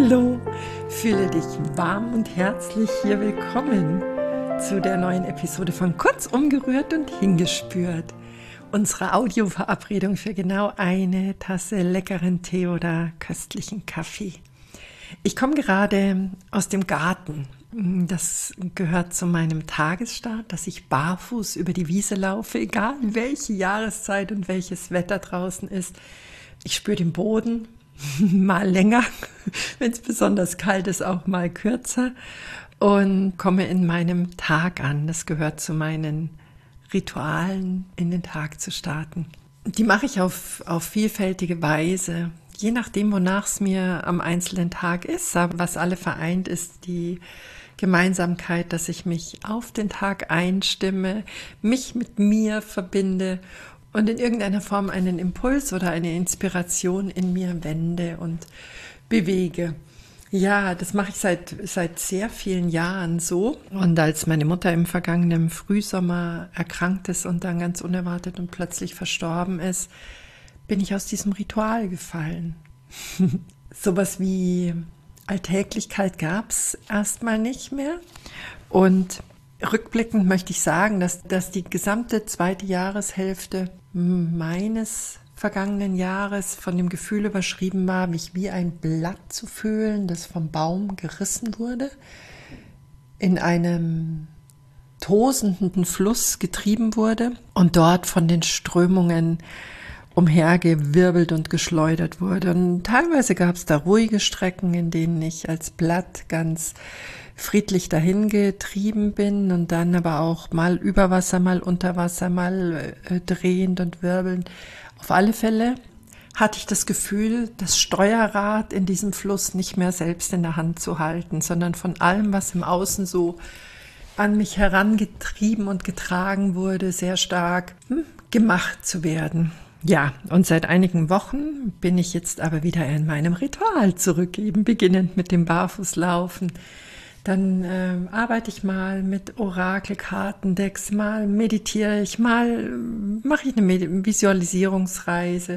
Hallo, fühle dich warm und herzlich hier willkommen zu der neuen Episode von Kurz umgerührt und hingespürt. Unsere Audioverabredung für genau eine Tasse leckeren Tee oder köstlichen Kaffee. Ich komme gerade aus dem Garten. Das gehört zu meinem Tagesstart, dass ich barfuß über die Wiese laufe, egal welche Jahreszeit und welches Wetter draußen ist. Ich spüre den Boden, mal länger, wenn es besonders kalt ist, auch mal kürzer und komme in meinem Tag an. Das gehört zu meinen Ritualen, in den Tag zu starten. Die mache ich auf vielfältige Weise, je nachdem, wonach es mir am einzelnen Tag ist. Aber was alle vereint, ist die Gemeinsamkeit, dass ich mich auf den Tag einstimme, mich mit mir verbinde und in irgendeiner Form einen Impuls oder eine Inspiration in mir wende und bewege. Ja, das mache ich seit sehr vielen Jahren so. Und als meine Mutter im vergangenen Frühsommer erkrankt ist und dann ganz unerwartet und plötzlich verstorben ist, bin ich aus diesem Ritual gefallen. Sowas wie Alltäglichkeit gab es erstmal nicht mehr. Und rückblickend möchte ich sagen, dass die gesamte zweite Jahreshälfte meines vergangenen Jahres von dem Gefühl überschrieben war, mich wie ein Blatt zu fühlen, das vom Baum gerissen wurde, in einem tosenden Fluss getrieben wurde und dort von den Strömungen umhergewirbelt und geschleudert wurde. Und teilweise gab es da ruhige Strecken, in denen ich als Blatt ganz friedlich dahin getrieben bin und dann aber auch mal über Wasser, mal unter Wasser, mal drehend und wirbelnd. Auf alle Fälle hatte ich das Gefühl, das Steuerrad in diesem Fluss nicht mehr selbst in der Hand zu halten, sondern von allem, was im Außen so an mich herangetrieben und getragen wurde, sehr stark gemacht zu werden. Ja, und seit einigen Wochen bin ich jetzt aber wieder in meinem Ritual zurück, eben beginnend mit dem Barfußlaufen. Dann arbeite ich mal mit Orakelkartendecks, mal meditiere ich, mal mache ich eine Visualisierungsreise,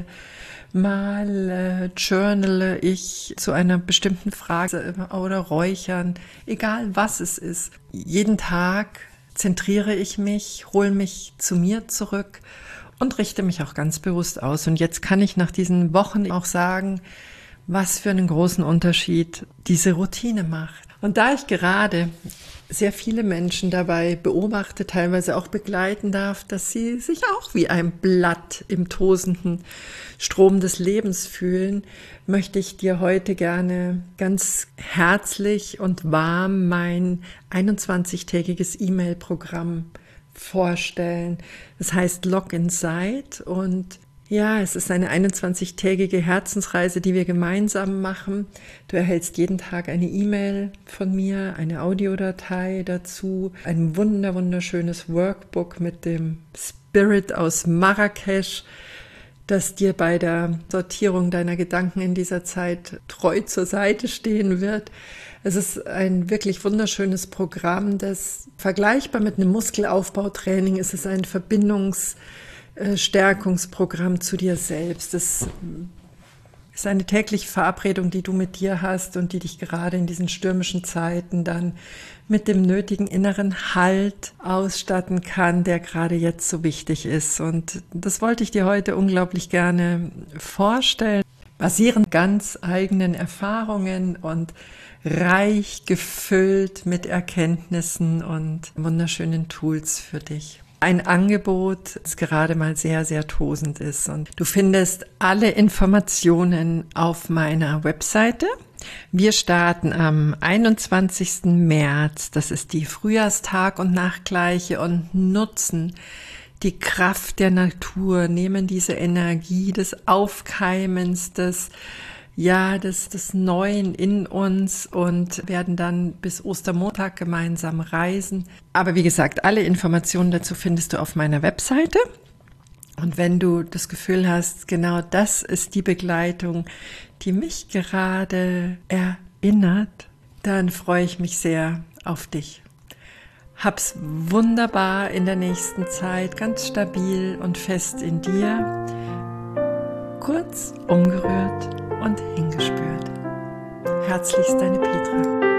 mal journale ich zu einer bestimmten Frage oder räuchern, egal was es ist. Jeden Tag zentriere ich mich, hole mich zu mir zurück und richte mich auch ganz bewusst aus. Und jetzt kann ich nach diesen Wochen auch sagen, was für einen großen Unterschied diese Routine macht. Und da ich gerade sehr viele Menschen dabei beobachte, teilweise auch begleiten darf, dass sie sich auch wie ein Blatt im tosenden Strom des Lebens fühlen, möchte ich dir heute gerne ganz herzlich und warm mein 21-tägiges E-Mail-Programm vorstellen. Das heißt Lock Inside und ja, es ist eine 21-tägige Herzensreise, die wir gemeinsam machen. Du erhältst jeden Tag eine E-Mail von mir, eine Audiodatei dazu, ein wunderschönes Workbook mit dem Spirit aus Marrakesch, das dir bei der Sortierung deiner Gedanken in dieser Zeit treu zur Seite stehen wird. Es ist ein wirklich wunderschönes Programm, das vergleichbar mit einem Muskelaufbautraining ist. Es ist ein Stärkungsprogramm zu dir selbst. Das ist eine tägliche Verabredung, die du mit dir hast und die dich gerade in diesen stürmischen Zeiten dann mit dem nötigen inneren Halt ausstatten kann, der gerade jetzt so wichtig ist. Und das wollte ich dir heute unglaublich gerne vorstellen, basierend ganz eigenen Erfahrungen und reich gefüllt mit Erkenntnissen und wunderschönen Tools für dich. Ein Angebot, das gerade mal sehr tosend ist. Und du findest alle Informationen auf meiner Webseite. Wir starten am 21. März, das ist die Frühjahrstag- und Nachtgleiche und nutzen die Kraft der Natur, nehmen diese Energie des Aufkeimens, des Neuen in uns und werden dann bis Ostermontag gemeinsam reisen. Aber wie gesagt, alle Informationen dazu findest du auf meiner Webseite. Und wenn du das Gefühl hast, genau das ist die Begleitung, die mich gerade erinnert, dann freue ich mich sehr auf dich. Hab's wunderbar in der nächsten Zeit, ganz stabil und fest in dir. Kurz umgerührt und hingespürt. Herzlichst deine Petra.